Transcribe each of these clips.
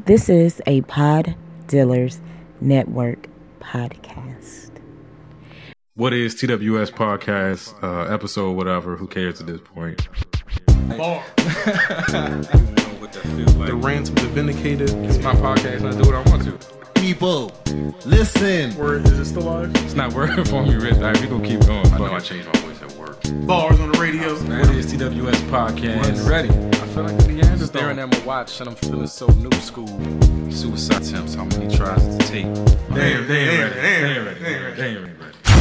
This is a Pod Dealers Network podcast. What is TWS podcast, episode, whatever, who cares at this point? Bar. The rant of the vindicated. It's my podcast and I do what I want to. People, listen. Word, is it still live? It's not working for me, Rich. All right, we gonna keep going. I know I changed my voice at work. Bars on the radio. What is TWS podcast? When ready. I feel like the Neanderthal. Staring at my watch and I'm feeling so new school. Suicide attempts, how many tries does it take? They ain't ready. They ain't ready.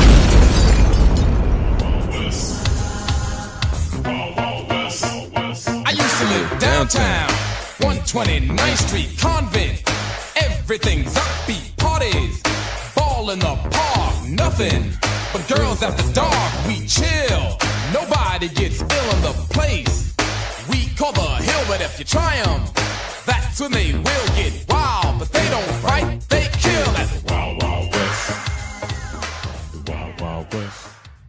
I used to live downtown, 129th Street, convent. Everything's upbeat, parties, ball in the park, nothing but girls after dark. We chill, nobody gets ill in the place. We call the hill, but if you try 'em, that's when they will get wild. But they don't fight, they kill. That's Wild Wild West. Wild Wild West.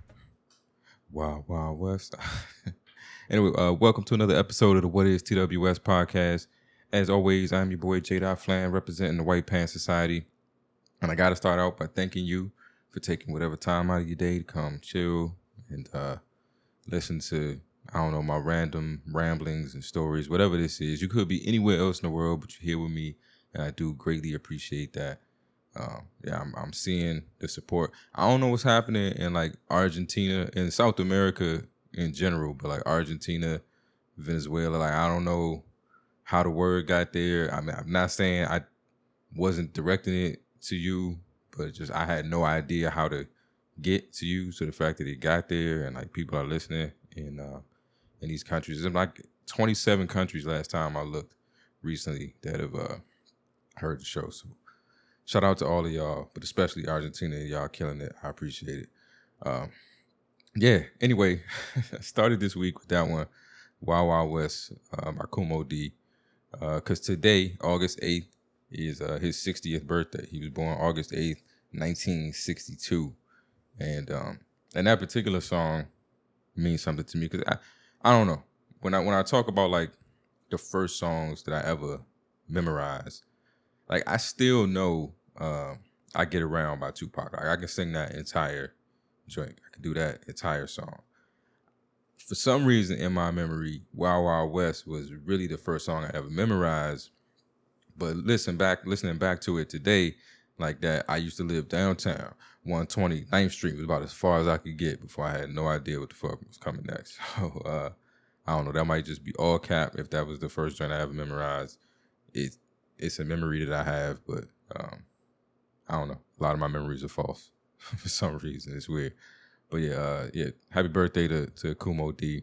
Wild Wild West. Anyway, welcome to another episode of the What is TWS podcast. As always, I'm your boy J. Flan, representing the White Pants Society. And I got to start out by thanking you for taking whatever time out of your day to come chill and listen to, I don't know, my random ramblings and stories, whatever this is. You could be anywhere else in the world, but you're here with me, and I do greatly appreciate that. I'm seeing the support. I don't know what's happening in like Argentina and South America in general, but like Argentina, Venezuela, like I don't know how the word got there. I mean, I'm not saying I wasn't directing it to you, but just I had no idea how to get to you. So the fact that it got there and like people are listening in these countries, there's like 27 countries last time I looked recently that have heard the show. So shout out to all of y'all, but especially Argentina. Y'all killing it. I appreciate it. Anyway, I started this week with that one, Wild Wild West by Kumo D. Because today, August 8th, is his 60th birthday. He was born August 8th, 1962. And that particular song means something to me because I don't know. When I talk about like the first songs that I ever memorized, like I still know I Get Around by Tupac. Like, I can sing that entire joint. I can do that entire song. For some reason in my memory, Wild Wild West was really the first song I ever memorized. But listening back to it today, like that, I used to live downtown. 129th Street was about as far as I could get before I had no idea what the fuck was coming next. So I don't know. That might just be all cap if that was the first joint I ever memorized. It's a memory that I have, but I don't know. A lot of my memories are false for some reason. It's weird. But yeah. Happy birthday to Kumo D.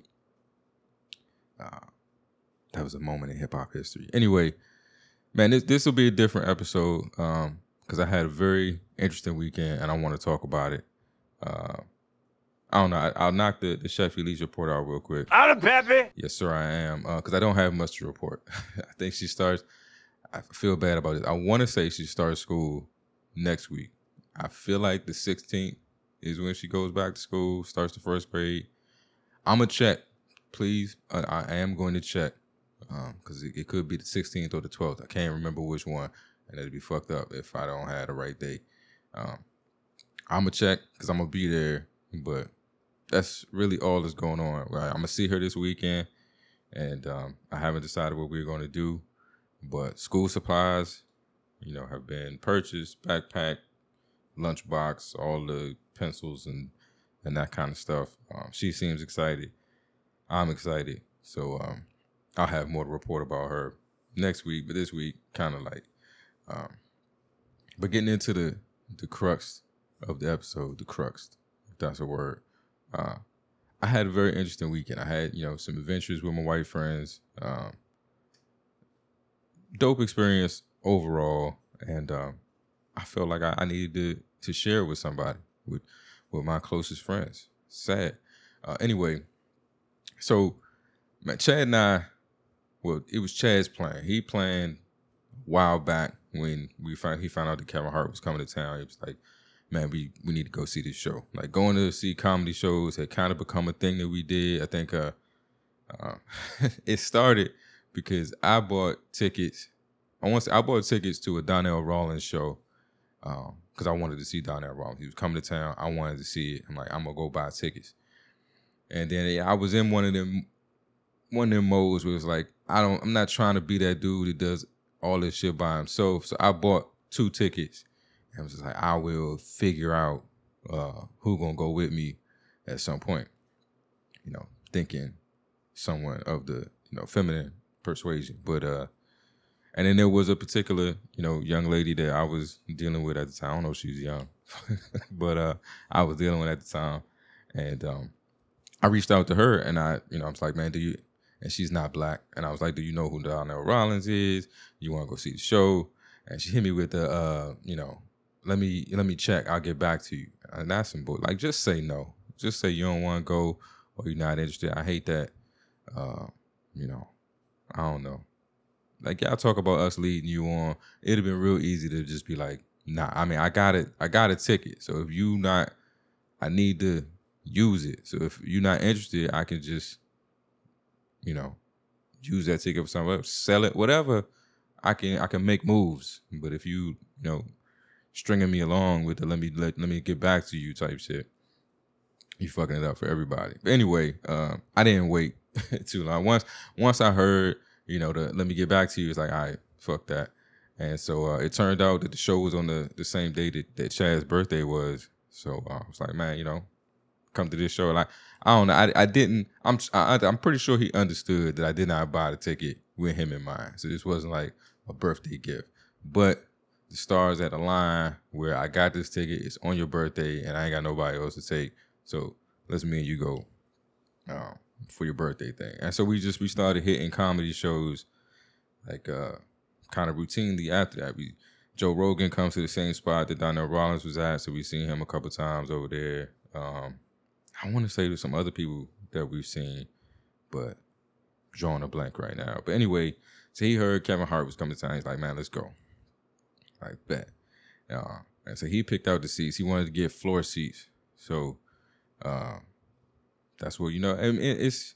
That was a moment in hip hop history. Anyway, man, this will be a different episode because I had a very interesting weekend and I want to talk about it. I don't know. I'll knock the Chef Elise report out real quick. Out of Pepe. Yes, sir, I am. Because I don't have much to report. I think she starts. I feel bad about it. I want to say she starts school next week. I feel like the 16th is when she goes back to school, starts the first grade. I'm going to check, please. I am going to check because it could be the 16th or the 12th. I can't remember which one, and it'd be fucked up if I don't have the right date. I'm going to check because I'm going to be there, but that's really all that's going on. Right? I'm going to see her this weekend, and I haven't decided what we're going to do, but school supplies, have been purchased, backpack, lunchbox, all the pencils and that kind of stuff. She seems excited. I'm excited. So I'll have more to report about her next week, but this week kind of like but getting into the crux of the episode, the crux, if that's a word. I had a very interesting weekend. I had, some adventures with my white friends. Dope experience overall, and I felt like I needed to share it with somebody, with my closest friends. Sad. Anyway, so man, Chad and I, it was Chad's plan. He planned a while back when he found out that Kevin Hart was coming to town. He was like, man, we need to go see this show. Like going to see comedy shows had kind of become a thing that we did. I think it started because I bought tickets I bought tickets to a Donnell Rawlings show because I wanted to see Donnell Rawlings. He was coming to town. I wanted to see it. I'm like, I'm gonna go buy tickets. And then I was in one of them modes where it's like, I'm not trying to be that dude that does all this shit by himself. So I bought 2 tickets. And I was just like, I will figure out who gonna go with me at some point. You know, thinking someone of the, you know, feminine persuasion. But and then there was a particular, you know, young lady that I was dealing with at the time. I don't know if she was young, but I was dealing with at the time. And I reached out to her and I was like, man, and she's not black. And I was like, do you know who Donnell Rawlings is? You want to go see the show? And she hit me with the, let me check. I'll get back to you. And that's some bull. Like, just say no. Just say you don't want to go or you're not interested. I hate that. I don't know. Like, y'all talk about us leading you on. It'd have been real easy to just be like, nah. I mean, I got a ticket. So if you not, I need to use it. So if you're not interested, I can just, use that ticket for something else, sell it, whatever. I can make moves. But if you, stringing me along with the let me get back to you type shit, you fucking it up for everybody. But anyway, I didn't wait too long. Once I heard, the let me get back to you, it's like, all right, fuck that. And so it turned out that the show was on the same day that Chad's birthday was. So I was like, man, come to this show. Like, I don't know. I'm pretty sure he understood that I did not buy the ticket with him in mind. So this wasn't like a birthday gift. But the stars at the line where I got this ticket, it's on your birthday, and I ain't got nobody else to take. So let's me and you go for your birthday thing. And so we started hitting comedy shows like kind of routinely after that. Joe Rogan comes to the same spot that Donnell Rawlings was at, so we seen him a couple times over there. I want to say there's some other people that we've seen, but drawing a blank right now. But anyway, so he heard Kevin Hart was coming to town. He's like, man, let's go. Like, bet. And so he picked out the seats. He wanted to get floor seats. So that's what, I mean, it's,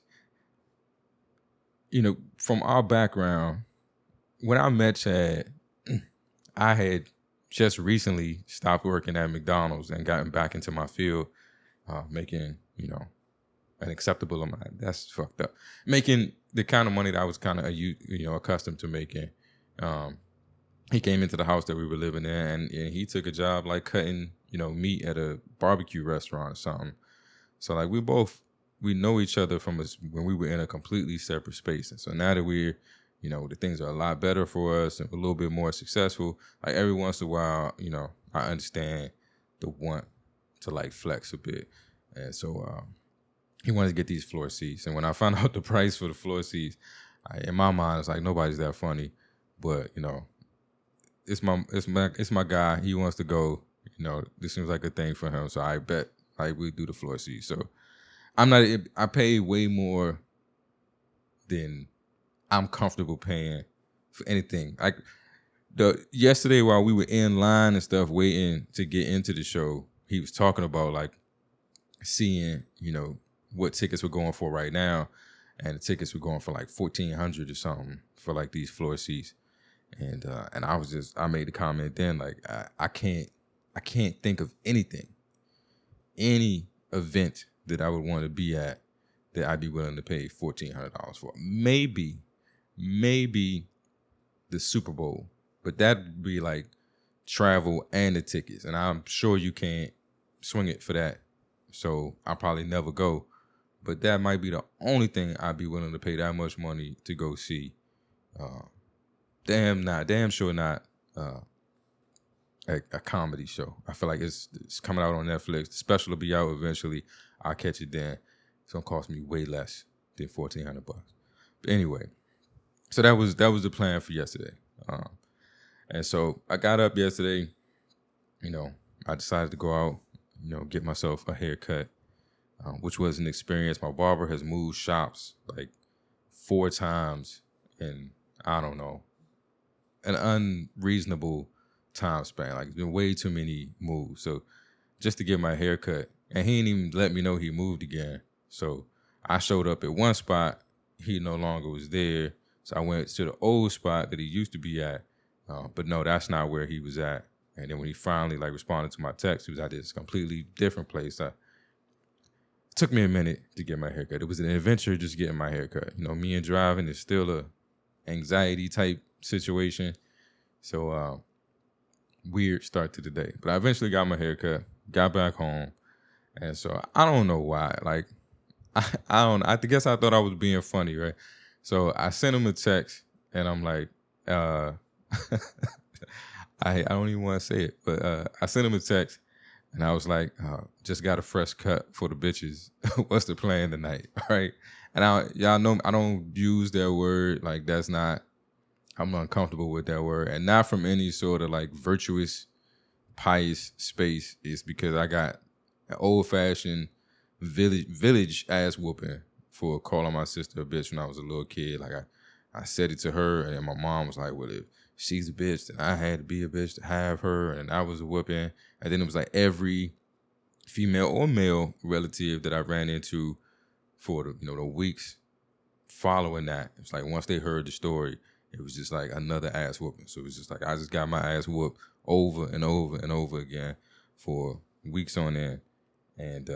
from our background, when I met Chad, I had just recently stopped working at McDonald's and gotten back into my field, making, an acceptable amount. That's fucked up. Making the kind of money that I was kind of, accustomed to making. He came into the house that we were living in, and he took a job like cutting, meat at a barbecue restaurant or something. So like we know each other from when we were in a completely separate space. And so now that we're, the things are a lot better for us and a little bit more successful, like every once in a while, I understand the want to like flex a bit. And so he wanted to get these floor seats. And when I found out the price for the floor seats, in my mind, it's like, nobody's that funny. But, it's my guy. He wants to go. This seems like a thing for him. So I bet we do the floor seats. So I pay way more than I'm comfortable paying for anything. Like yesterday while we were in line and stuff waiting to get into the show, he was talking about like seeing, what tickets were going for right now. And the tickets were going for like $1,400 or something for like these floor seats. And I made the comment then, like, I can't think of any event that I would want to be at that I'd be willing to pay $1,400 for. Maybe the Super Bowl, but that'd be like travel and the tickets. And I'm sure you can't swing it for that. So I'll probably never go. But that might be the only thing I'd be willing to pay that much money to go see. Damn sure not a comedy show. I feel like it's coming out on Netflix. The special will be out eventually. I'll catch it then. It's gonna cost me way less than $1,400. But anyway, so that was the plan for yesterday. And so I got up yesterday. I decided to go out. Get myself a haircut, which was an experience. My barber has moved shops like 4 times in, I don't know, an unreasonable time span. Like, there's been way too many moves. So just to get my hair cut, and he didn't even let me know he moved again. So I showed up at one spot. He no longer was there. So I went to the old spot that he used to be at. But no, that's not where he was at. And then when he finally like responded to my text, he was at this completely different place. It took me a minute to get my haircut. It was an adventure just getting my haircut. You know, me and driving is still a anxiety type situation. So weird start to the day. But I eventually got my haircut, got back home. And so I don't know why. Like, I guess I thought I was being funny, right? So I sent him a text and I'm like, I don't even want to say it, but I sent him a text and I was like, just got a fresh cut for the bitches. What's the plan tonight? All right. And y'all know I don't use that word. Like, that's not, I'm uncomfortable with that word. And not from any sort of like virtuous, pious space. It's because I got an old-fashioned village ass whooping for calling my sister a bitch when I was a little kid. Like, I said it to her, and then my mom was like, well, if she's a bitch, then I had to be a bitch to have her, and I was a whooping. And then it was like every female or male relative that I ran into for the weeks following that. It's like once they heard the story, it was just like another ass whooping. So it was just like I just got my ass whooped over and over and over again for weeks on end. And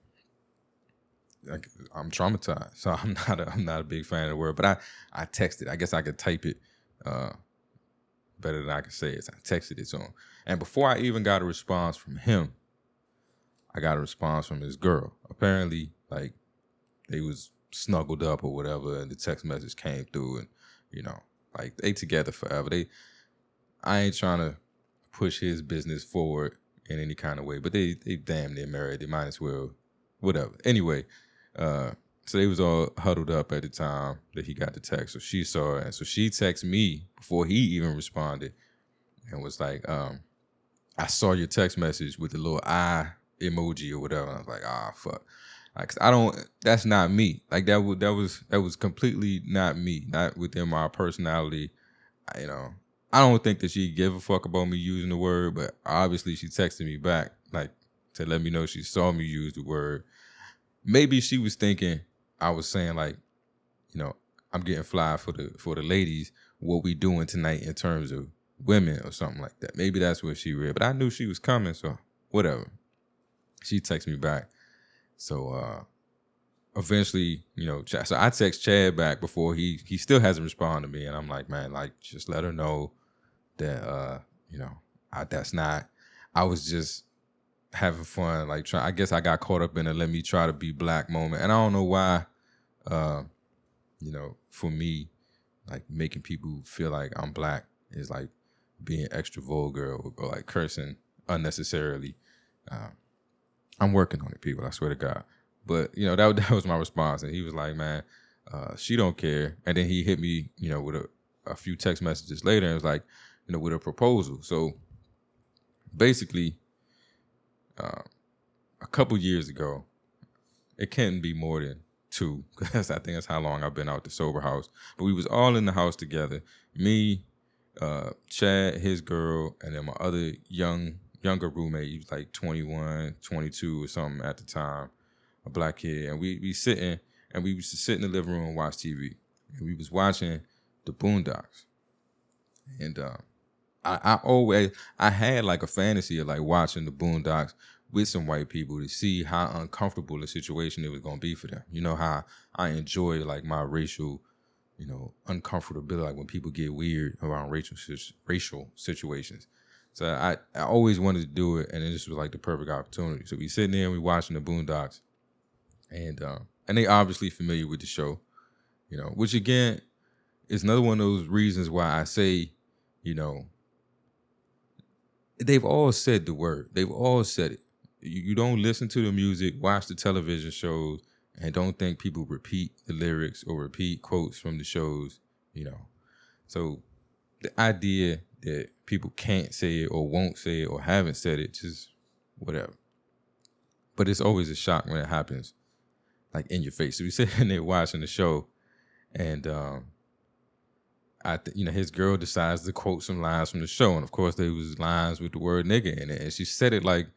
I'm traumatized, so I'm not a big fan of the word. But I texted. I guess I could type it better than I could say it. So I texted it to him, and before I even got a response from him, I got a response from his girl. Apparently, like they was snuggled up or whatever, and the text message came through, and like they together forever. I ain't trying to push his business forward in any kind of way, but they damn near married. They might as well, whatever. Anyway, so they was all huddled up at the time that he got the text. So she saw it, and so she texted me before he even responded, and was like, "I saw your text message with the little eye emoji or whatever." And I was like, fuck. Like, that's not me. Like that was completely not me, not within my personality. I don't think that she give a fuck about me using the word, but obviously she texted me back, like, to let me know she saw me use the word. Maybe she was thinking I was saying, like, I'm getting fly for the ladies, what we doing tonight in terms of women or something like that. Maybe that's what she read, but I knew she was coming, so whatever. She texted me back. So eventually, so I text Chad back before he still hasn't responded to me, and I'm like, man, like, just let her know that that's not, I was just having fun, like I guess I got caught up in a let me try to be black moment. And I don't know why for me, like, making people feel like I'm black is like being extra vulgar or like cursing unnecessarily. I'm working on it, people, I swear to God. But that was my response, and he was like, man, she don't care. And then he hit me with a few text messages later and was like, with a proposal. So basically, a couple years ago, it can't be more than 2, because I think that's how long I've been out the sober house. But we was all in the house together. Me, Chad, his girl, and then my other younger roommate. He was like 21, 22 or something at the time, a black kid. And we sitting, and we used to sit in the living room and watch TV. And we was watching the Boondocks. And I had like a fantasy of like watching the Boondocks with some white people to see how uncomfortable the situation it was going to be for them. You know how I enjoy like my racial, uncomfortability, like when people get weird around racial situations. So I always wanted to do it, and this was like the perfect opportunity. So we sitting there and we watching the Boondocks, and they obviously familiar with the show, which again is another one of those reasons why I say, they've all said the word. They've all said it. You don't listen to the music, watch the television shows, and don't think people repeat the lyrics or repeat quotes from the shows, So the idea that people can't say it or won't say it or haven't said it, just whatever. But it's always a shock when it happens, like in your face. So we sitting there watching the show, and his girl decides to quote some lines from the show, and of course there was lines with the word nigga in it, and she said it like,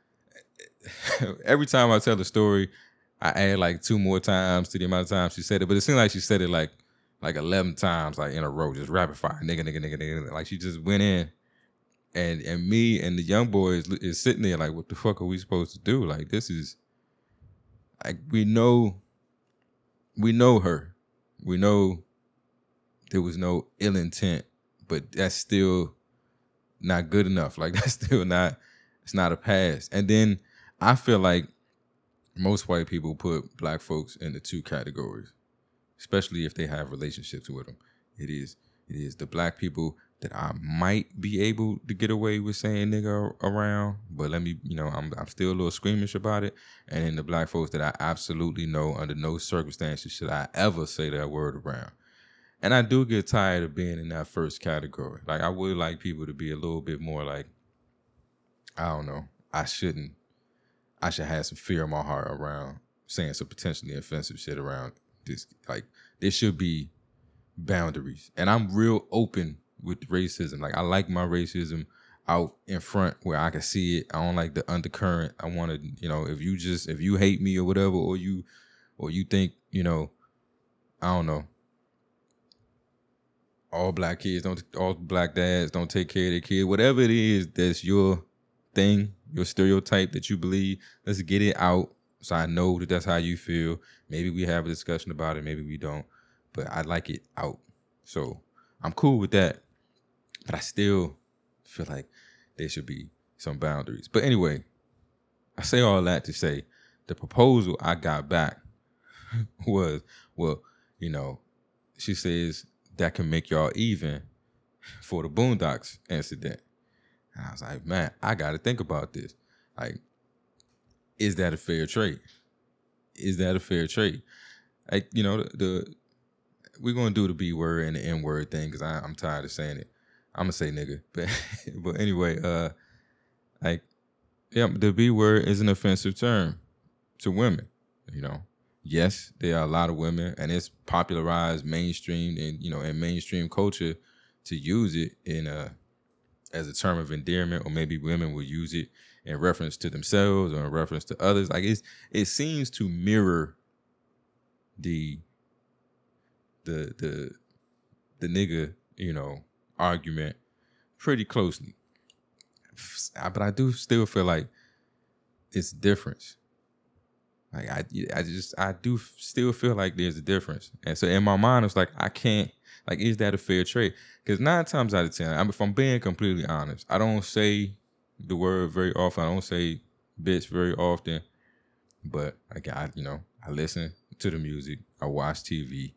every time I tell the story, I add like 2 more times to the amount of times she said it, but it seemed like she said it like like 11 times, like in a row, just rapid fire, nigga. Like she just went in, and me and the young boys is sitting there like, what the fuck are we supposed to do? Like this is, like we know her, we know there was no ill intent, but that's still not good enough. Like that's still not, it's not a pass. And then I feel like most white people put black folks into two categories, especially if they have relationships with them. It is the black people that I might be able to get away with saying nigga around, but let me, I'm still a little squeamish about it. And then the black folks that I absolutely know under no circumstances should I ever say that word around. And I do get tired of being in that first category. Like I would like people to be a little bit more like, I don't know, I should have some fear in my heart around saying some potentially offensive shit around this. Like there should be boundaries. And I'm real open with racism. Like I like my racism out in front where I can see it. I don't like the undercurrent. I want to, if you hate me or whatever, or you think, I don't know, all black dads don't take care of their kid. Whatever it is, that's your thing, your stereotype that you believe. Let's get it out so I know that that's how you feel. Maybe we have a discussion about it, maybe we don't, but I like it out. So I'm cool with that, but I still feel like there should be some boundaries. But anyway, I say all that to say the proposal I got back was, she says that can make y'all even for the Boondocks incident. And I was like, man, I got to think about this. Like, is that a fair trade? Is that a fair trade? Like, we're going to do the B word and the N word thing because I'm tired of saying it. I'm going to say nigga. But anyway, the B word is an offensive term to women, Yes, there are a lot of women, and it's popularized mainstream and in mainstream culture to use it as a term of endearment, or maybe women will use it in reference to themselves or in reference to others. Like it seems to mirror the nigga, argument pretty closely. But I do still feel like it's a difference. Like I do still feel like there's a difference. And so in my mind, it's like, I can't, like, is that a fair trade? Because 9 times out of 10, if I'm being completely honest, I don't say the word very often. I don't say bitch very often. But I listen to the music. I watch TV.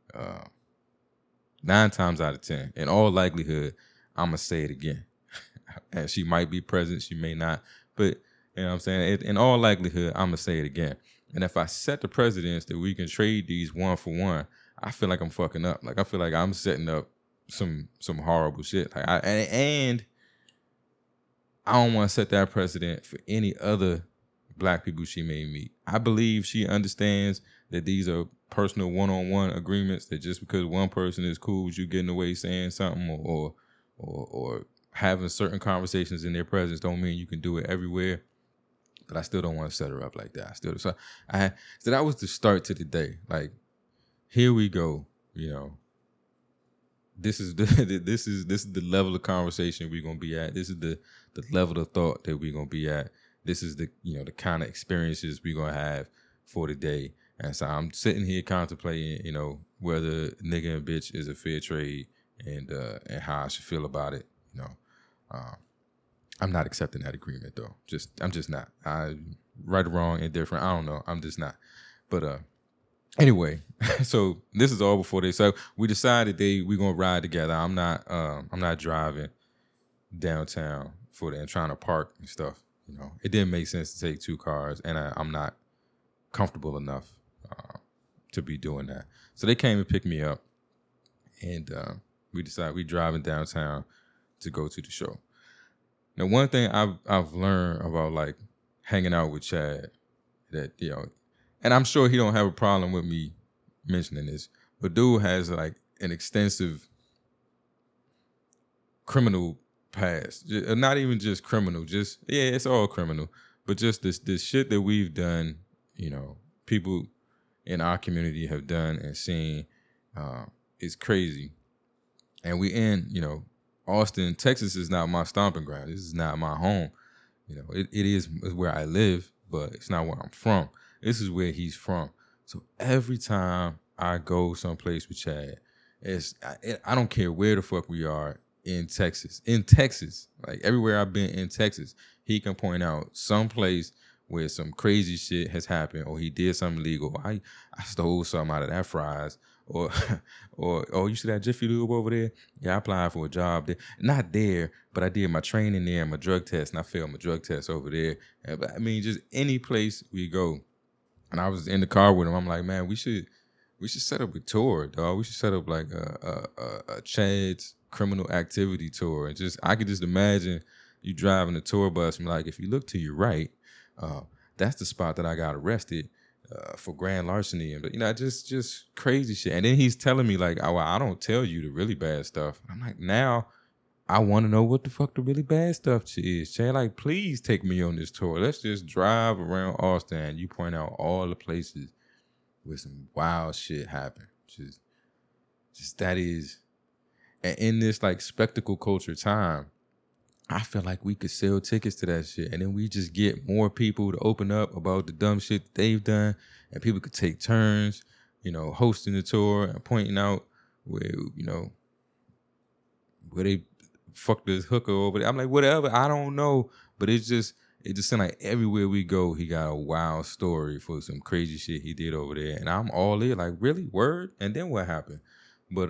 9 times out of 10, in all likelihood, I'm going to say it again. And she might be present. She may not. But you know what I'm saying? In all likelihood, I'm going to say it again. And if I set the precedence that we can trade these one for one, I feel like I'm fucking up. Like, I feel like I'm setting up some horrible shit. Like, and I don't want to set that precedent for any other black people she may meet. I believe she understands that these are personal one-on-one agreements, that just because one person is cool with you getting away saying something or having certain conversations in their presence don't mean you can do it everywhere. But I still don't want to set her up like that. So that was the start to the day. Like, here we go. This is the level of conversation we're gonna be at. This is the level of thought that we're gonna be at. This is the the kind of experiences we're gonna have for the day. And so I'm sitting here contemplating, whether nigga and bitch is a fair trade and how I should feel about it. I'm not accepting that agreement though. I'm just not. Right or wrong, indifferent, I don't know. I'm just not. But anyway, so this is all before so we decided we're gonna ride together. I'm not driving downtown and trying to park and stuff. It didn't make sense to take 2 cars, and I'm not comfortable enough to be doing that. So they came and picked me up, and we decided we're driving downtown to go to the show. Now, one thing I've learned about like hanging out with Chad, that and I'm sure he don't have a problem with me mentioning this, but dude has like an extensive criminal past. Not even just criminal, it's all criminal, but just this shit that we've done, people in our community have done and seen. is crazy. And we in, you know, Austin, Texas is not my stomping ground. This is not my home. You know, it is where I live, but it's not where I'm from. This is where he's from. So every time I go someplace with Chad, I don't care where the fuck we are in Texas, like everywhere I've been in Texas, he can point out some place where some crazy shit has happened, or he did something illegal. I stole something out of that fries, or you see that Jiffy Lube over there? Yeah, I applied for a job there. Not there, but I did my training there and my drug test, and I failed my drug test over there. But I mean, just any place we go. And I was in the car with him. I'm like, man, we should set up a tour, dog. We should set up like a Chad's criminal activity tour. And I could just imagine you driving a tour bus and like, if you look to your right, that's the spot that I got arrested for grand larceny, and you know, just crazy shit. And then he's telling me like, oh, I don't tell you the really bad stuff. I'm like, now I want to know what the fuck the really bad stuff is. Chad, like, please take me on this tour. Let's just drive around Austin and you point out all the places where some wild shit happened. Just that is, and in this like spectacle culture time, I feel like we could sell tickets to that shit, and then we just get more people to open up about the dumb shit that they've done, and people could take turns, you know, hosting the tour and pointing out where, you know, where they fucked this hooker over there. I'm like, whatever, I don't know, but it just seems like everywhere we go, he got a wild story for some crazy shit he did over there, and I'm all in, like, really, word? And then what happened? But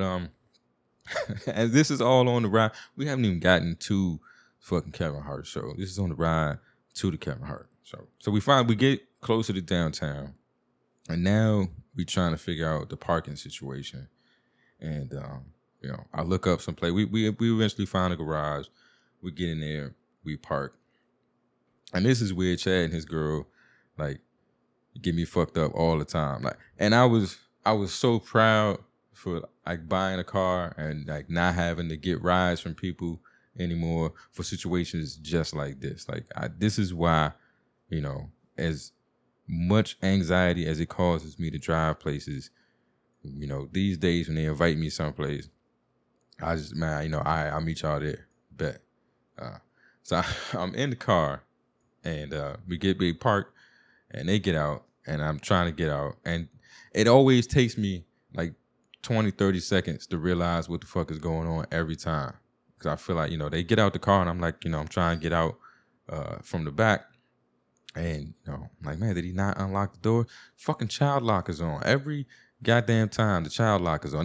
and this is all on the ride. We haven't even gotten to fucking Kevin Hart show. This is on the ride to the Kevin Hart show. So we get closer to downtown, and now we trying to figure out the parking situation. And you know, I look up some place. We eventually find a garage. We get in there. We park. And this is where Chad and his girl like get me fucked up all the time. Like, and I was so proud for like buying a car and like not having to get rides from people anymore for situations just like this. Like, this is why, you know, as much anxiety as it causes me to drive places, you know, these days when they invite me someplace, I just, man, you know, I'll meet y'all there. Bet. So I'm in the car, and we park, and they get out, and I'm trying to get out, and it always takes me like 20, 30 seconds to realize what the fuck is going on every time. Because I feel like, you know, they get out the car, and I'm like, you know, I'm trying to get out from the back, and, you know, I'm like, man, did he not unlock the door? Fucking child lock is on. Every goddamn time the child lock is on.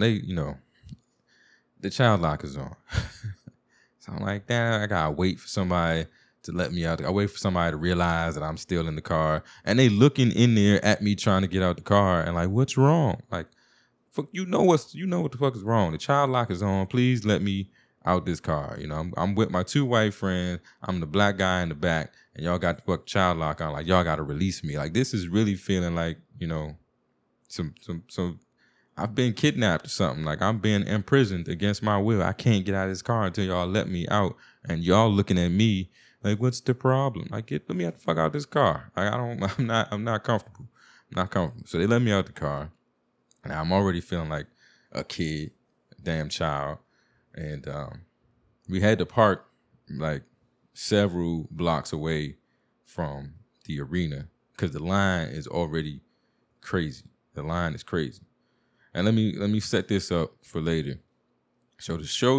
The child lock is on. So I'm like, damn, I gotta wait for somebody to let me out. I wait for somebody to realize that I'm still in the car. And they looking in there at me trying to get out the car and like, what's wrong? Like, fuck, you know what the fuck is wrong. The child lock is on. Please let me out this car. You know, I'm with my two white friends. I'm the black guy in the back, and y'all got the fuck child lock on. Like, y'all gotta release me. Like, this is really feeling like, you know, some I've been kidnapped or something. Like, I'm being imprisoned against my will. I can't get out of this car until y'all let me out. And y'all looking at me like, what's the problem? Like, let me out the fuck out of this car. Like, I'm not comfortable. I'm not comfortable. So they let me out the car. And I'm already feeling like a kid, a damn child. And we had to park like several blocks away from the arena because the line is already crazy. The line is crazy. And let me set this up for later. So the show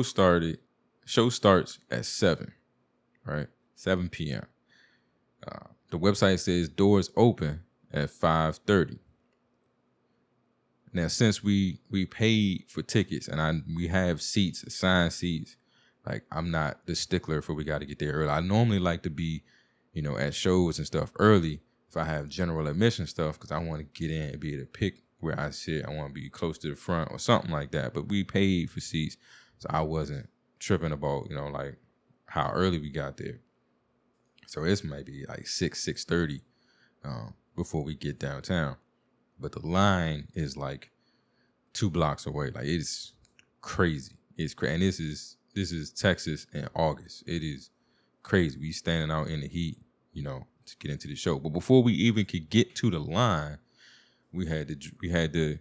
starts at 7, right? 7 p.m. The website says doors open at 5:30. Now, since we paid for tickets and we have seats, assigned seats, like, I'm not the stickler for we got to get there early. I normally like to be, you know, at shows and stuff early if I have general admission stuff, because I want to get in and be able to pick where I sit. I want to be close to the front or something like that. But we paid for seats, so I wasn't tripping about, you know, like how early we got there. So it's maybe like 6:30 before we get downtown. But the line is like 2 blocks away. Like, it's crazy. It's crazy. And this is Texas in August. It is crazy. We standing out in the heat, you know, to get into the show. But before we even could get to the line, we had to,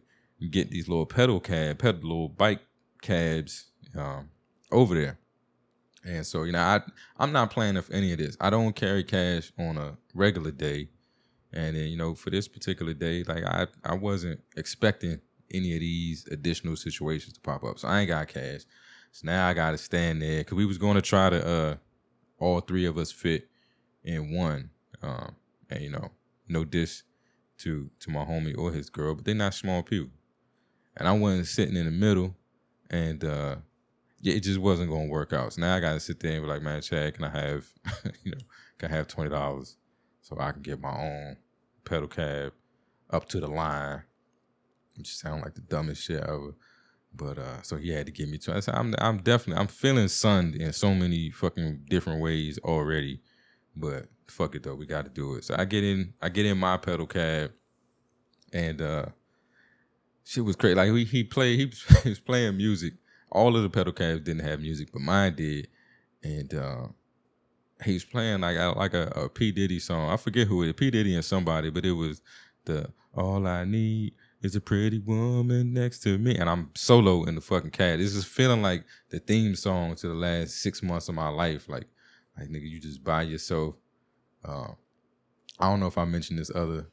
get these little little bike cabs over there. And so, I'm not planning for any of this. I don't carry cash on a regular day. And then, for this particular day, like I wasn't expecting any of these additional situations to pop up. So I ain't got cash. So now I got to stand there because we was going to try to all three of us fit in one. And, no diss to my homie or his girl, but they're not small people. And I wasn't sitting in the middle, and it just wasn't going to work out. So now I got to sit there and be like, man, Chad, can I have, can I have $20 so I can get my own pedal cab up to the line, which sounds like the dumbest shit ever. But so he had to give me 20. So I'm feeling sunned in so many fucking different ways already. But fuck it though, we got to do it. So I get in my pedal cab, and shit was crazy. Like he was playing music. All of the pedal cabs didn't have music, but mine did. And he was playing like a P. Diddy song. I forget who it is, P. Diddy and somebody, but it was the All I Need Is a Pretty Woman Next to Me. And I'm solo in the fucking cab. This is feeling like the theme song to the last 6 months of my life. Like nigga, you just by yourself. I don't know if I mentioned this other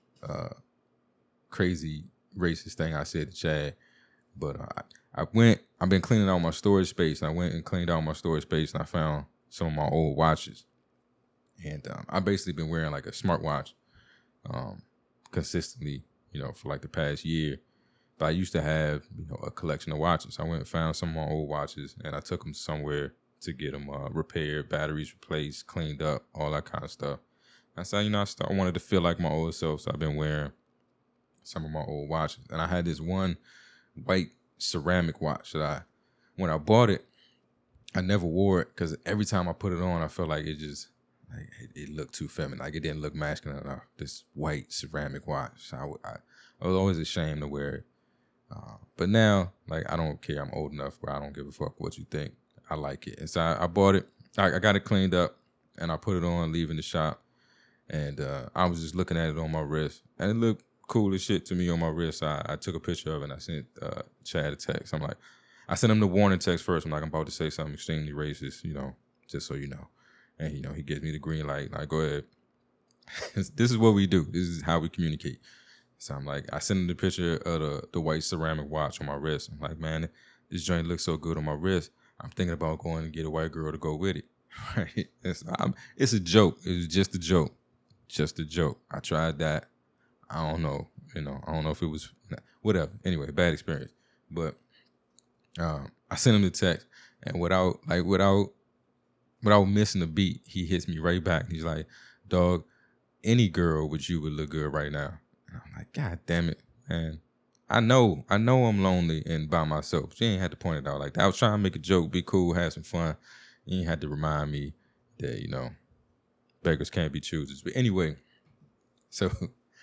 crazy racist thing I said to Chad, but I've been cleaning out my storage space, and I went and cleaned out my storage space, and I found some of my old watches. And I've basically been wearing like a smartwatch consistently, for like the past year. But I used to have, a collection of watches. I went and found some of my old watches, and I took them somewhere to get them repaired, batteries replaced, cleaned up, all that kind of stuff. I said, I wanted to feel like my old self, so I've been wearing some of my old watches. And I had this one white ceramic watch that when I bought it, I never wore it because every time I put it on, I felt like it just, it looked too feminine. Like it didn't look masculine enough, this white ceramic watch. So I was always ashamed to wear it. But now, like, I don't care. I'm old enough where I don't give a fuck what you think. I like it. And so I bought it. I got it cleaned up, and I put it on leaving the shop. And I was just looking at it on my wrist. And it looked cool as shit to me on my wrist. I took a picture of it, and I sent Chad a text. I'm like, I sent him the warning text first. I'm like, I'm about to say something extremely racist, just so you know. And, he gives me the green light. Like, go ahead. This is what we do. This is how we communicate. So I'm like, I sent him the picture of the white ceramic watch on my wrist. I'm like, man, this joint looks so good on my wrist. I'm thinking about going and get a white girl to go with it. Right? It's a joke. It was just a joke. Just a joke. I tried that. I don't know. I don't know if it was whatever. Anyway, bad experience. But I sent him the text, and without missing a beat, he hits me right back. He's like, dog, any girl with you would look good right now. And I'm like, God damn it, man. I know I'm lonely and by myself. She ain't had to point it out like that. I was trying to make a joke, be cool, have some fun. You ain't had to remind me that, beggars can't be choosers. But anyway, so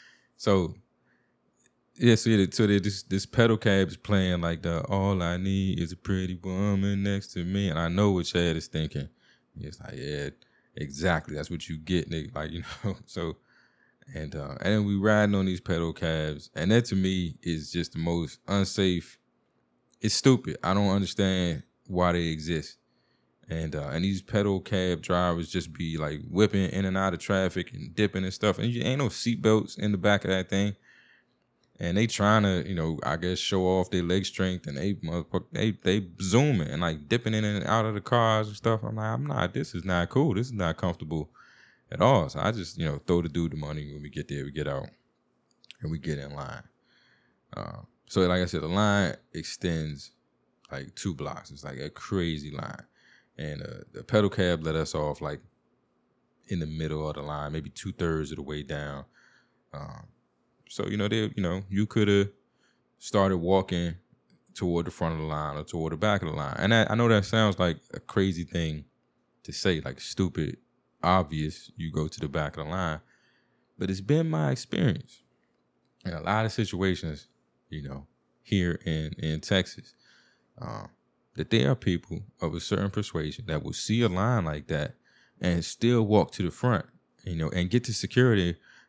this pedal cab is playing like the All I Need Is a Pretty Woman Next to Me. And I know what Chad is thinking. It's like, yeah, exactly. That's what you get, nigga. Like, so, and then we riding on these pedal cabs. And that to me is just the most unsafe. It's stupid. I don't understand why they exist. And these pedal cab drivers just be like whipping in and out of traffic and dipping and stuff. And you ain't no seatbelts in the back of that thing. And they trying to, I guess, show off their leg strength, and they zooming and like dipping in and out of the cars and stuff. I'm like, this is not cool. This is not comfortable at all. So I just, throw the dude the money. When we get there, we get out and we get in line. So like I said, the line extends like 2 blocks. It's like a crazy line. And the pedal cab let us off like in the middle of the line, maybe 2/3 of the way down. So, you could have started walking toward the front of the line or toward the back of the line. And I know that sounds like a crazy thing to say, like stupid, obvious, you go to the back of the line. But it's been my experience in a lot of situations, here in Texas, that there are people of a certain persuasion that will see a line like that and still walk to the front, and get to security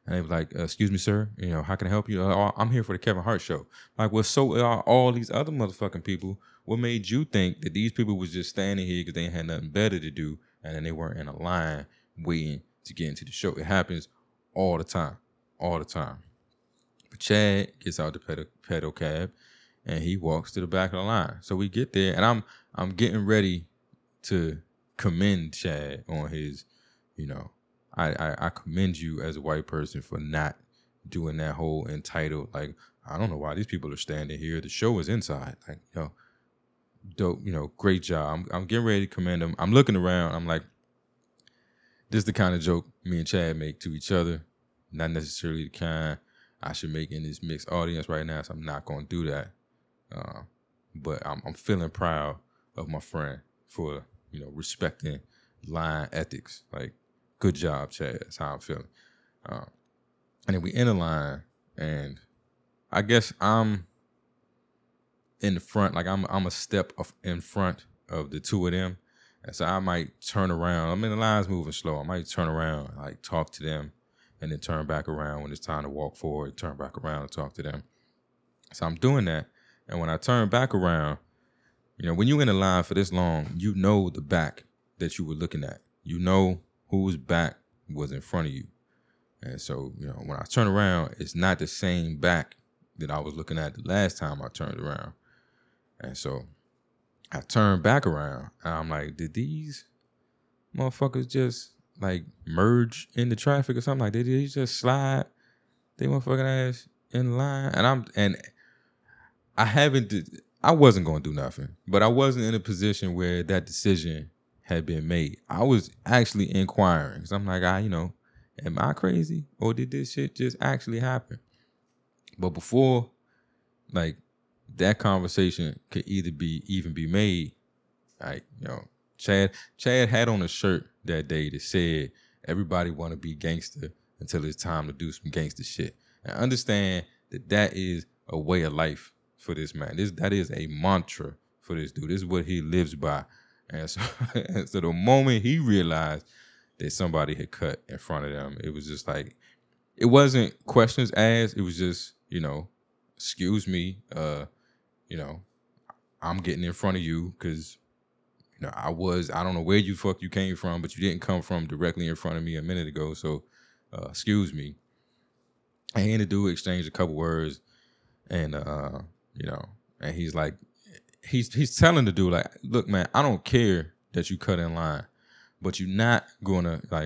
And they was like, excuse me, sir, you know, how can I help you? I'm here for the Kevin Hart show. Like, well, so are all these other motherfucking people. What made you think that these people was just standing here because they had nothing better to do and then they weren't in a line waiting to get into the show? It happens all the time. But Chad gets out the pedal cab and he walks to the back of the line. So we get there and I'm getting ready to commend Chad on his, you know, I commend you as a white person for not doing that whole entitled, like, I don't know why these people are standing here. The show is inside. Like, you know, dope, you know, great job. I'm getting ready to commend him. I'm looking around. I'm like, this is the kind of joke me and Chad make to each other. Not necessarily the kind I should make in this mixed audience right now, so I'm not going to do that. But I'm feeling proud of my friend for, you know, respecting line ethics. Like, good job, Chad. That's how I'm feeling. And then we in the line, and I guess I'm in the front. Like, I'm a step in front of the two of them. And so I might turn around. I mean, the line's moving slow. I might turn around, like, talk to them, and then turn back around when it's time to walk forward, turn back around and talk to them. So I'm doing that. And when I turn back around, you know, when you're in a line for this long, you know the back that you were looking at. You know whose back was in front of you. And so, you know, when I turn around, it's not the same back that I was looking at the last time I turned around. And so I turned back around and I'm like, did these motherfuckers just like merge into traffic or something? Like, did they just slide they motherfucking ass in line? And I wasn't going to do nothing, but I wasn't in a position where that decision had been made. I was actually inquiring. So I'm like, you know, am I crazy or did this shit just actually happen? But before, like, that conversation could even be made, like, you know, Chad had on a shirt that day that said, everybody want to be gangster until it's time to do some gangster shit. And understand that is a way of life for this man. That is a mantra for this dude. This is what he lives by. And so, the moment he realized that somebody had cut in front of them, it was just like, it wasn't questions asked. It was just, you know, excuse me, you know, I'm getting in front of you because, you know, I don't know where you came from, but you didn't come from directly in front of me a minute ago. So, excuse me. And he and the dude exchanged a couple words, and you know, and he's like, he's telling the dude, like, look, man, I don't care that you cut in line, but you're not going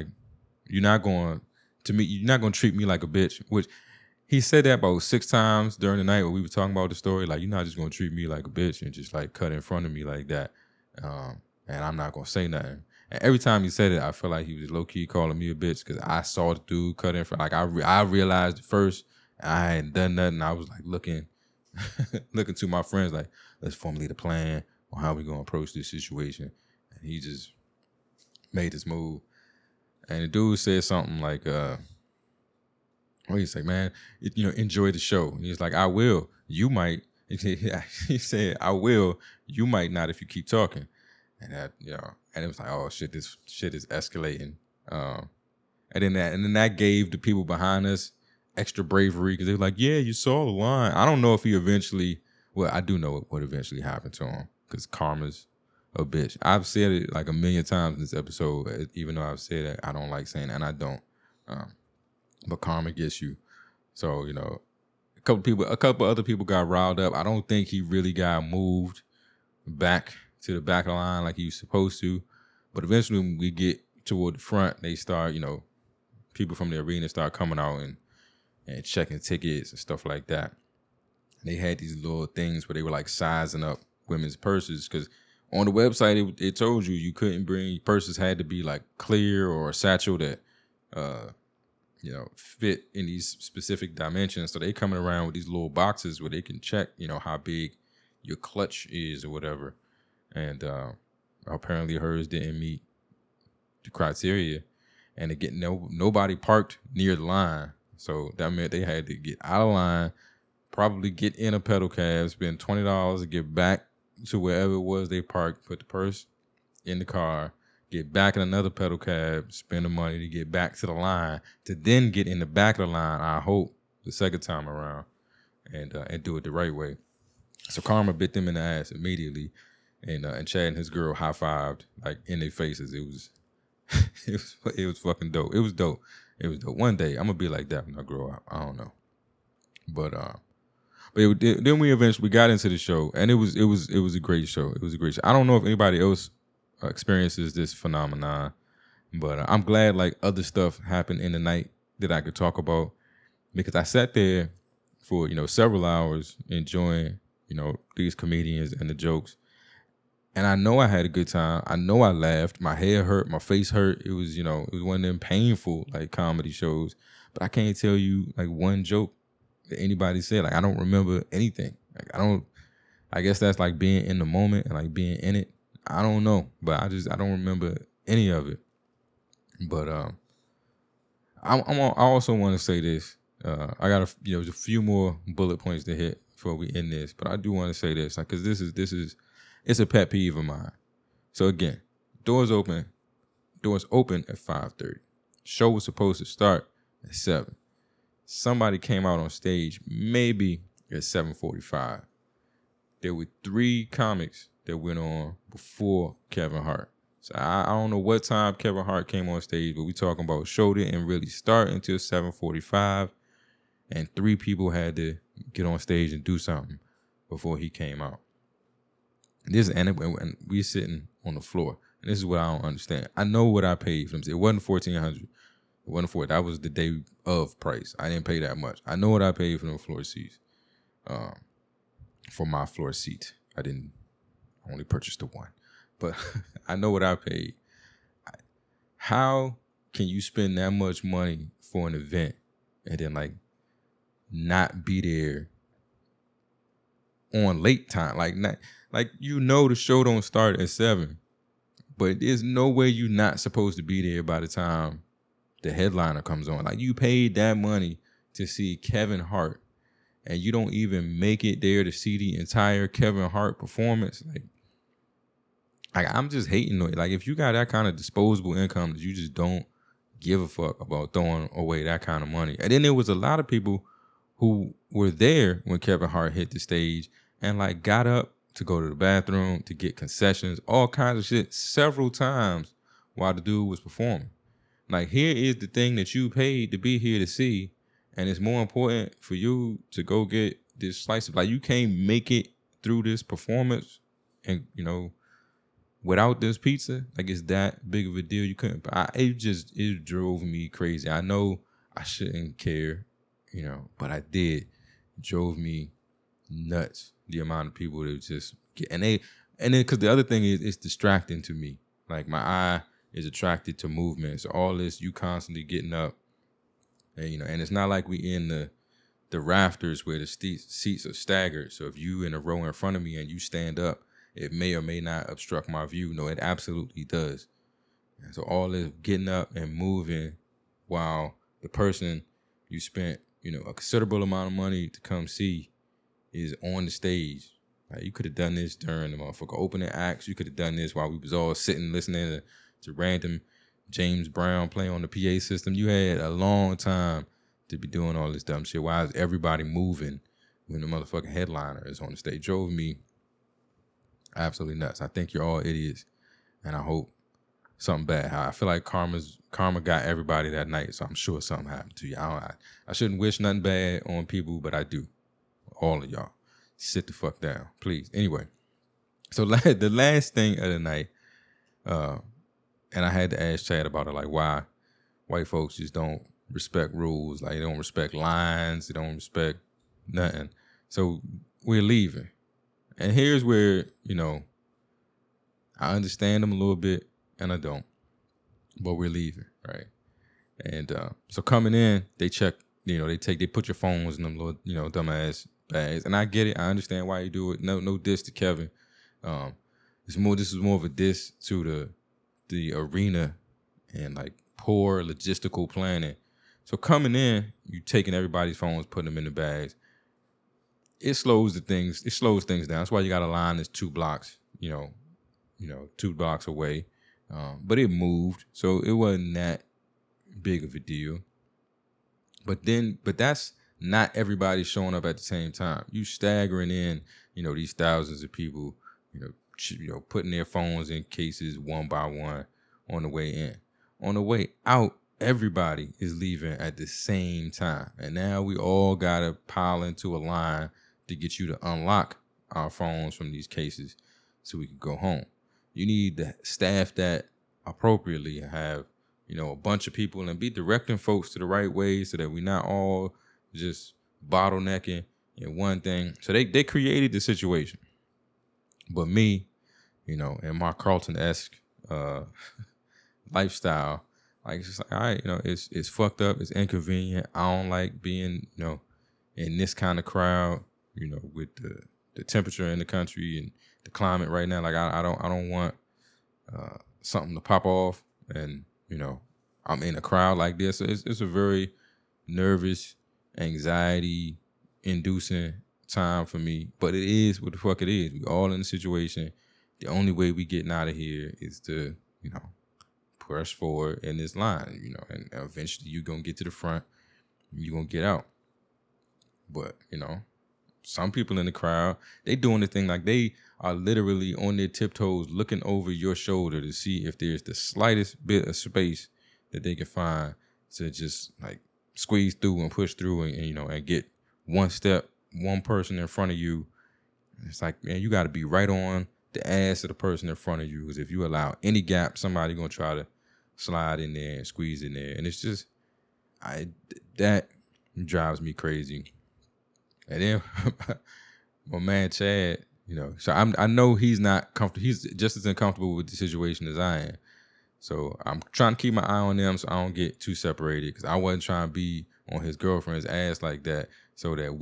to treat me like a bitch. Which he said that about 6 times during the night when we were talking about the story. Like, you're not just going to treat me like a bitch and just like cut in front of me like that. And I'm not going to say nothing. And every time he said it, I felt like he was low key calling me a bitch because I saw the dude cut in front. Like, I realized at first I hadn't done nothing. I was like looking to my friends like, let's formulate a plan on how we going to approach this situation. And he just made this move. And the dude said something like, what do you say, man? You know, enjoy the show. And he's like, I will. You might. He said, I will. You might not if you keep talking. And that, you know, and it was like, oh shit, this shit is escalating. And then that gave the people behind us extra bravery because they were like, yeah, you saw the line. I don't know if he eventually, well, I do know what eventually happened to him because karma's a bitch. I've said it like a million times in this episode, even though I've said that I don't like saying that, and I don't. But karma gets you. So, you know, a couple other people got riled up. I don't think he really got moved back to the back of the line like he was supposed to. But eventually when we get toward the front, they start, you know, people from the arena start coming out and checking tickets and stuff like that. And they had these little things where they were like sizing up women's purses because on the website it told you couldn't bring purses, had to be like clear or a satchel that you know, fit in these specific dimensions. So they coming around with these little boxes where they can check, you know, how big your clutch is or whatever. And apparently hers didn't meet the criteria, and nobody parked near the line. So that meant they had to get out of line, probably get in a pedal cab, spend $20 to get back to wherever it was they parked, put the purse in the car, get back in another pedal cab, spend the money to get back to the line, to then get in the back of the line, I hope, the second time around, and do it the right way. So karma bit them in the ass immediately, and Chad and his girl high-fived, like, in their faces. It was it was fucking dope. It was dope. One day, I'm going to be like that when I grow up. I don't know. But then we eventually got into the show, and it was a great show. It was a great show. I don't know if anybody else experiences this phenomenon, but I'm glad like other stuff happened in the night that I could talk about, because I sat there for several hours enjoying these comedians and the jokes, and I know I had a good time. I know I laughed. My head hurt. My face hurt. It was it was one of them painful like comedy shows, but I can't tell you like one joke that anybody said. Like I don't remember anything. Like I guess that's like being in the moment and like being in it. I don't know, but I don't remember any of it. But I also want to say this. I got a few more bullet points to hit before we end this, but I do want to say this, like, because this is it's a pet peeve of mine. So again, doors open at 5:30. Show was supposed to start at 7. Somebody came out on stage maybe at 7:45. There were 3 comics that went on before Kevin Hart. So I don't know what time Kevin Hart came on stage, but we talking about show didn't really start until 7:45, and 3 people had to get on stage and do something before he came out. And we sitting on the floor, and this is what I don't understand. I know what I paid for them. It wasn't $1,400. It wasn't for it. That was the day of price. I didn't pay that much. I know what I paid for them floor seats. For my floor seat, I only purchased the one, but I know what I paid. How can you spend that much money for an event and then like not be there on late time? Like the show don't start at 7, but there's no way you're not supposed to be there by the time the headliner comes on. Like you paid that money to see Kevin Hart, and you don't even make it there to see the entire Kevin Hart performance. Like I'm just hating on it. Like if you got that kind of disposable income that you just don't give a fuck about throwing away that kind of money. And then there was a lot of people who were there when Kevin Hart hit the stage and like got up to go to the bathroom, to get concessions, all kinds of shit several times while the dude was performing. Like here is the thing that you paid to be here to see, and it's more important for you to go get this slice of, like, you can't make it through this performance and, without this pizza. Like, it's that big of a deal. You couldn't, it drove me crazy. I know I shouldn't care, but I did. It drove me nuts, the amount of people that just get, and then, because the other thing is, it's distracting to me. Like, my eye is attracted to movement. So all this, you constantly getting up, and and it's not like we in the rafters where the seats are staggered. So if you in a row in front of me and you stand up, it may or may not obstruct my view. No, it absolutely does. And so all this getting up and moving while the person you spent, a considerable amount of money to come see is on the stage. Like, you could have done this during the motherfucker opening acts. You could have done this while we was all sitting listening to random James Brown play on the PA system. You had a long time to be doing all this dumb shit. Why is everybody moving when the motherfucking headliner is on the stage? Drove me absolutely nuts. I think you're all idiots, and I hope something bad. I feel like karma got everybody that night, so I'm sure something happened to you. I shouldn't wish nothing bad on people, but I do. All of y'all, sit the fuck down, please. Anyway, so the last thing of the night, and I had to ask Chad about it, like why white folks just don't respect rules, like they don't respect lines, they don't respect nothing. So we're leaving. And here's where, I understand them a little bit and I don't. But we're leaving, right? And so coming in, they check, they put your phones in them little, dumbass bags. And I get it. I understand why you do it. No diss to Kevin. This is more of a diss to the arena and like poor logistical planning. So coming in, you taking everybody's phones, putting them in the bags. It slows things down. That's why you got a line that's 2 blocks, 2 blocks away. But it moved, so it wasn't that big of a deal. But that's not everybody showing up at the same time. You staggering in, these thousands of people, putting their phones in cases one by one on the way in. On the way out, everybody is leaving at the same time. And now we all got to pile into a line to get you to unlock our phones from these cases so we can go home. You need to staff that appropriately and have, a bunch of people and be directing folks to the right way so that we're not all just bottlenecking in one thing. So they created the situation. But me, in my Carlton-esque lifestyle, like it's just like, all right, it's fucked up, it's inconvenient. I don't like being, in this kind of crowd, with the temperature in the country and the climate right now. Like I don't want something to pop off, and I'm in a crowd like this. So it's a very nervous, anxiety-inducing time for me. But it is what the fuck it is. We all in the situation. The only way we getting out of here is to, push forward in this line, and eventually you're going to get to the front and you're going to get out. But, some people in the crowd, they doing the thing like they are literally on their tiptoes looking over your shoulder to see if there's the slightest bit of space that they can find to just like squeeze through and push through and get one person in front of you. It's like, man, you got to be right on the ass of the person in front of you, because if you allow any gap, somebody gonna try to slide in there and squeeze in there, and it's just that drives me crazy. And then my man Chad, so I know he's not comfortable. He's just as uncomfortable with the situation as I am. So I'm trying to keep my eye on them so I don't get too separated, because I wasn't trying to be on his girlfriend's ass like that, so that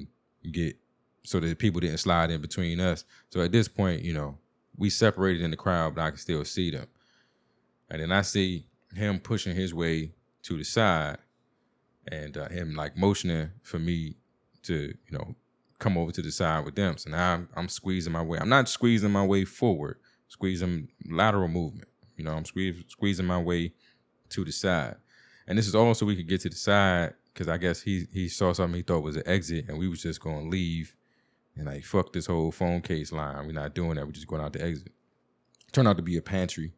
so that people didn't slide in between us. So at this point, we separated in the crowd, but I can still see them. And then I see him pushing his way to the side, and him like motioning for me to, come over to the side with them. So now I'm squeezing my way. I'm not squeezing my way forward, squeezing lateral movement. I'm squeezing my way to the side. And this is all so we could get to the side, because I guess he saw something he thought was an exit, and we was just going to leave and like, fuck this whole phone case line. We're not doing that. We're just going out the exit. Turned out to be a pantry,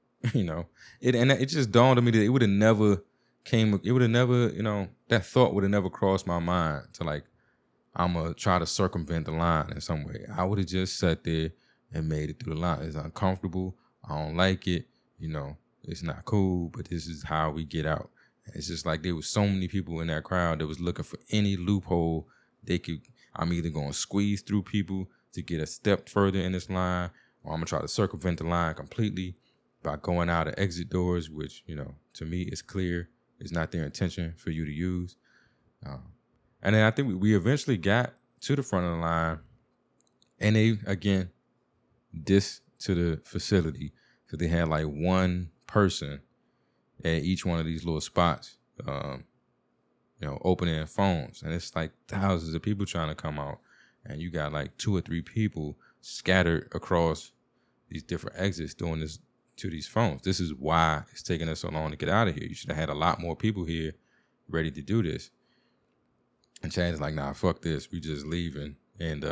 It just dawned on me that it would have never, that thought would have never crossed my mind to like, I'm going to try to circumvent the line in some way. I would have just sat there and made it through the line. It's uncomfortable. I don't like it. It's not cool, but this is how we get out. And it's just like there was so many people in that crowd that was looking for any loophole they could. I'm either going to squeeze through people to get a step further in this line, or I'm going to try to circumvent the line completely by going out of exit doors, which, to me is clear. It's not their intention for you to use. And then I think we eventually got to the front of the line, and they, again, to the facility. So they had like one person at each one of these little spots, opening phones. And it's like thousands of people trying to come out. And you got like 2 or 3 people scattered across these different exits doing this to these phones. This is why it's taking us so long to get out of here. You should have had a lot more people here ready to do this. And Chad's like, nah, fuck this. We just leaving. And,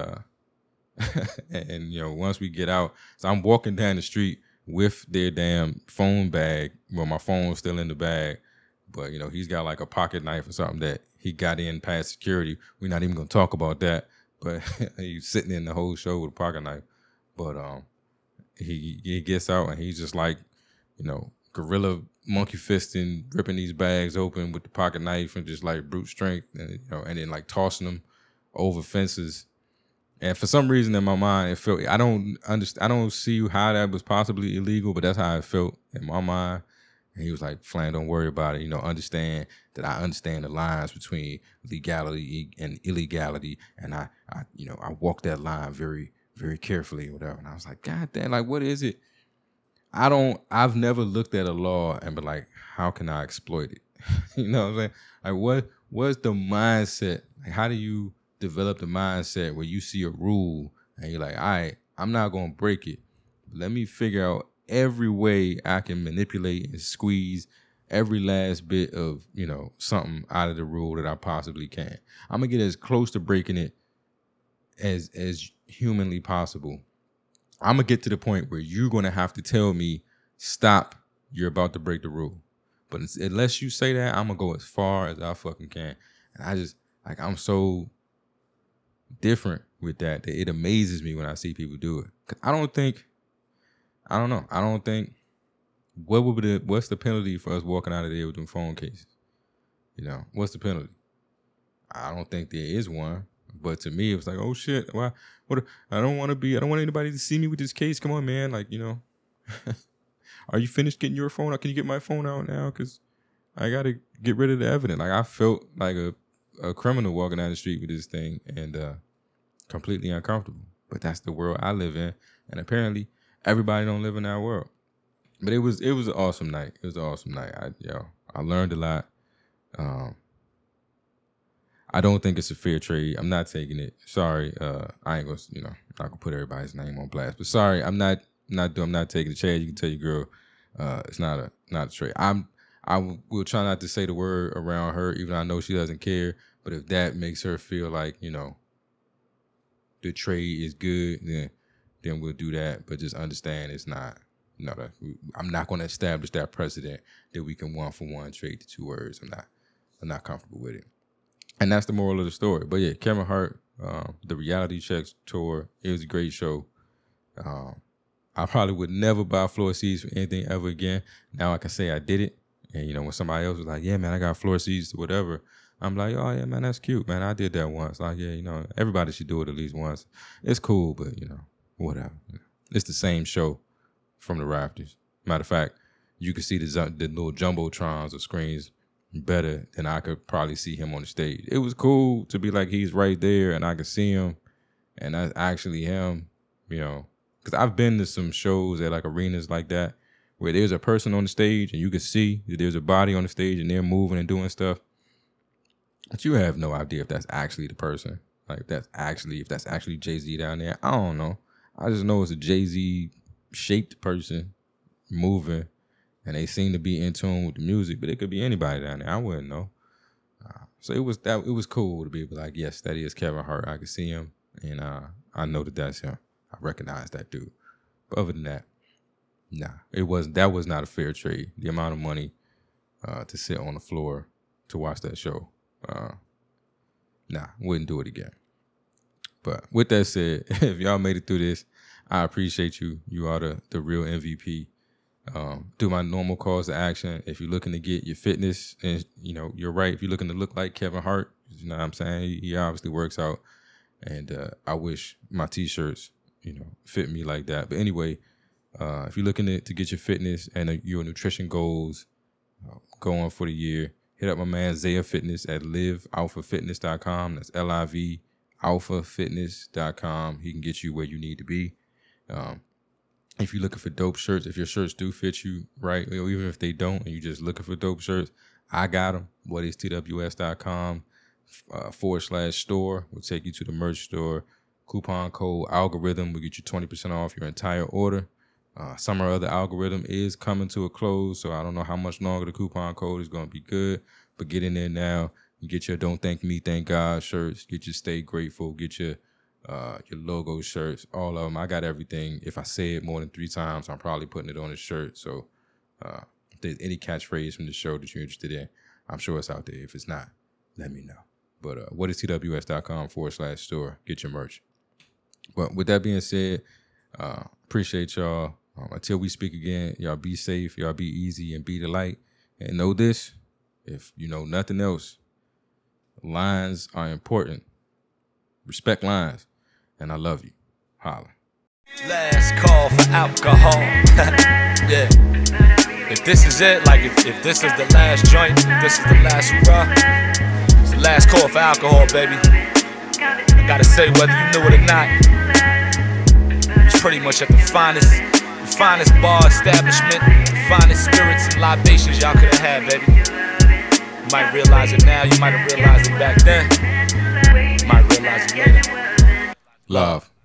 once we get out, so I'm walking down the street with their damn phone bag. Well, my phone's still in the bag. But, he's got like a pocket knife or something that he got in past security. We're not even going to talk about that. But he's sitting in the whole show with a pocket knife. But he gets out and he's just like, gorilla monkey fisting, ripping these bags open with the pocket knife and just like brute strength, and then like tossing them over fences. And for some reason in my mind, it felt, I don't see how that was possibly illegal, but that's how it felt in my mind. And he was like, Flan, don't worry about it. Understand that I understand the lines between legality and illegality. And I walk that line very, very carefully or whatever. And I was like, God damn, like, what is it? I've never looked at a law and been like, how can I exploit it? You know what I'm saying? Like, what's the mindset? Like, how do you develop the mindset where you see a rule and you're like, all right, I'm not going to break it. Let me figure out every way I can manipulate and squeeze every last bit of, something out of the rule that I possibly can. I'm going to get as close to breaking it as humanly possible. I'm going to get to the point where you're going to have to tell me, stop, you're about to break the rule. But unless you say that, I'm going to go as far as I fucking can. And I just, I'm so different with that it amazes me when I see people do it. 'Cause I don't think, what's the penalty for us walking out of there with them phone cases? What's the penalty? I don't think there is one. But to me, it was like, oh shit, why? What? I don't want anybody to see me with this case. Come on, man. Are you finished getting your phone out? Can you get my phone out now? Because I got to get rid of the evidence. I felt like a criminal walking down the street with this thing and completely uncomfortable. But that's the world I live in. And apparently, everybody don't live in that world. But it was an awesome night. It was an awesome night. I learned a lot. I don't think it's a fair trade. I'm not taking it. Sorry, I ain't gonna, not gonna put everybody's name on blast. But sorry, I'm not taking the trade. You can tell your girl, it's not a trade. I will try not to say the word around her, even though I know she doesn't care. But if that makes her feel like the trade is good, then we'll do that. But just understand it's not. No, I'm not going to establish that precedent that we can 1-for-1 trade the 2 words. I'm not comfortable with it. And that's the moral of the story. But yeah, Kevin Hart, the Reality Checks tour, it was a great show. I probably would never buy floor seats for anything ever again. Now I can say I did it. And, when somebody else was like, yeah, man, I got floor seats or whatever, I'm like, oh, yeah, man, that's cute, man. I did that once. Like, yeah, everybody should do it at least once. It's cool, but, whatever. It's the same show from the rafters. Matter of fact, you can see the little jumbotrons or screens better than I could probably see him on the stage. It was cool to be like he's right there and I could see him and that's actually him, because I've been to some shows at like arenas like that where there's a person on the stage and you can see that there's a body on the stage and they're moving and doing stuff, but you have no idea if that's actually the person. Like if that's actually Jay-Z down there. I don't know. I just know it's a Jay-Z shaped person moving. And they seem to be in tune with the music, but it could be anybody down there. I wouldn't know. So it was cool to be like, yes, that is Kevin Hart. I could see him, and I know that that's him. I recognize that dude. But other than that, nah, that was not a fair trade. The amount of money to sit on the floor to watch that show, wouldn't do it again. But with that said, if y'all made it through this, I appreciate you. You are the real MVP. Do my normal calls to action. If you're looking to get your fitness, and you're right. If you're looking to look like Kevin Hart, you know what I'm saying? He obviously works out, and I wish my t-shirts, fit me like that. But anyway, if you're looking to get your fitness and your nutrition goals going for the year, hit up my man Zaya Fitness at livealphafitness.com. That's LIV alphafitness.com. He can get you where you need to be. If you're looking for dope shirts, if your shirts do fit you right, or even if they don't, and you're just looking for dope shirts, I got them. whatistws.com /store will take you to the merch store. Coupon code algorithm will get you 20% off your entire order. Some or other algorithm is coming to a close, so I don't know how much longer the coupon code is going to be good, but get in there now. You get your Don't Thank Me, Thank God shirts. Get your Stay Grateful. Get your logo shirts, all of them. I got everything. If I say it more than 3 times, I'm probably putting it on a shirt. So if there's any catchphrase from the show that you're interested in, I'm sure it's out there. If it's not, let me know. But whatistws.com /store. Get your merch. But with that being said, appreciate y'all. Until we speak again, y'all be safe, y'all be easy, and be the light. And know this, if you know nothing else, lines are important. Respect lines. And I love you. Holla. Last call for alcohol. Yeah. If this is it, like if this is the last joint, if this is the last hurrah, it's the last call for alcohol, baby. I gotta say, whether you knew it or not, it's pretty much at the finest bar establishment, the finest spirits and libations y'all could have had, baby. You might realize it now, you might have realized it back then. You might realize it later. Love.